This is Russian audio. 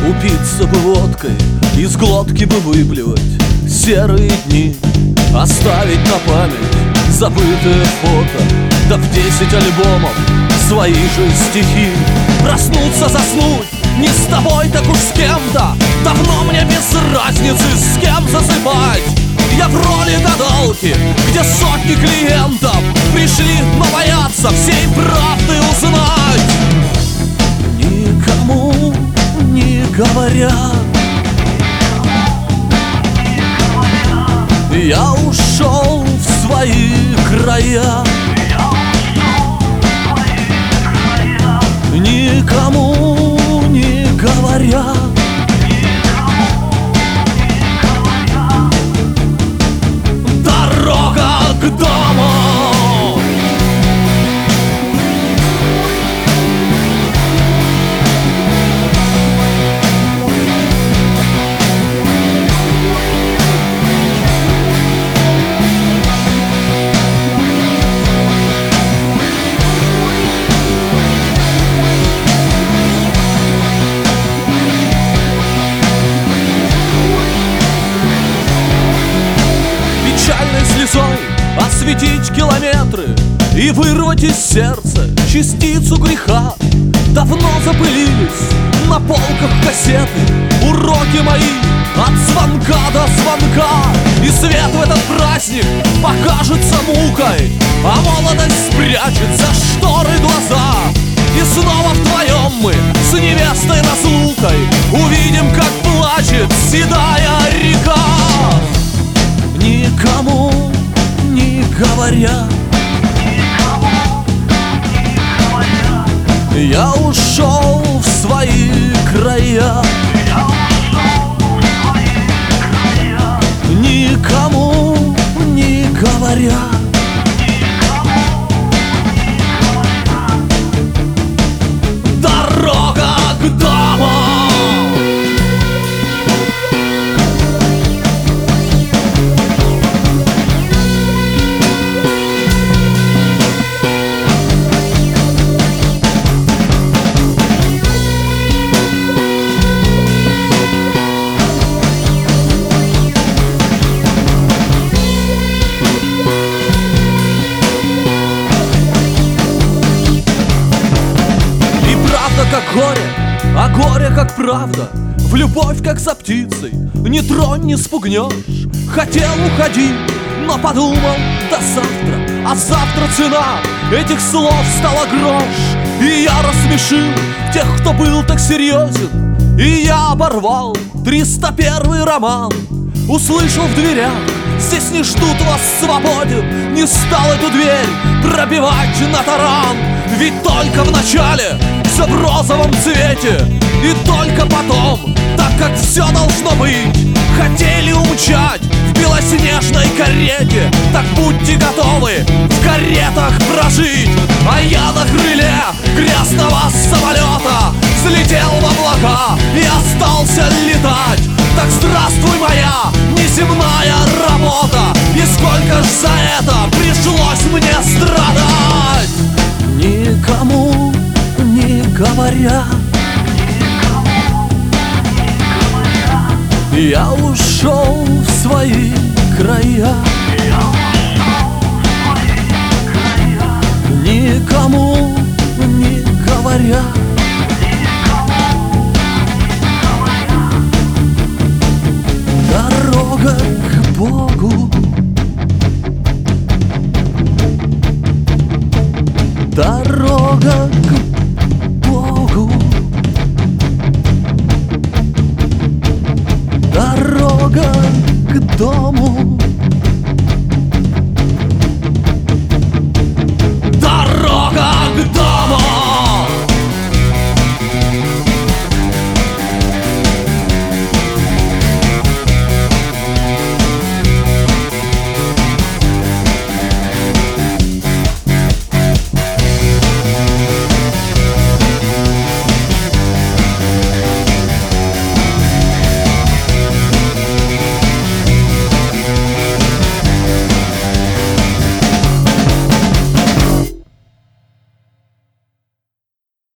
Упиться бы водкой, из глотки бы выплевать серые дни, оставить на память забытое фото, да в 10 альбомов свои же стихи. Проснуться, заснуть, не с тобой, так уж с кем-то. Давно мне без разницы, с кем засыпать. Я в роли гадалки, где сотни клиентов пришли, но боятся всей правды узнать. Никому не говоря, я ушел в свои края. Никому не говоря, дорога к дому. Слезой осветить километры и вырвать из сердца частицу греха. Давно запылились на полках кассеты, уроки мои от звонка до звонка. И свет в этот праздник покажется мукой, а молодость спрячет за шторы глаза. И снова вдвоем мы с невестой разлукой увидим, как плачет седая река. Никому не говоря, я ушел в свои края. Никому не говоря, дорога к дому. Как горе, а горе как правда. В любовь, как за птицей, не тронь, не спугнешь. Хотел уходить, но подумал до завтра. А завтра цена этих слов стала грош. И я рассмешил тех, кто был так серьезен. И я оборвал 301 роман. Услышал в дверях: здесь не ждут вас, свободен. Не стал эту дверь пробивать на таран. Ведь только в начале все в розовом цвете, и только потом, так как все должно быть. Хотели умчать в белоснежной карете, так будьте готовы в каретах прожить. А я на крыле грязного самолета взлетел в облака и остался летать. Так здравствуй, моя неземная работа, и сколько ж за это пришлось мне страдать. Никому не говоря, я ушел в свои края. Никому не говоря, дорога к Богу. Дорога к Богу. Дорога к дому.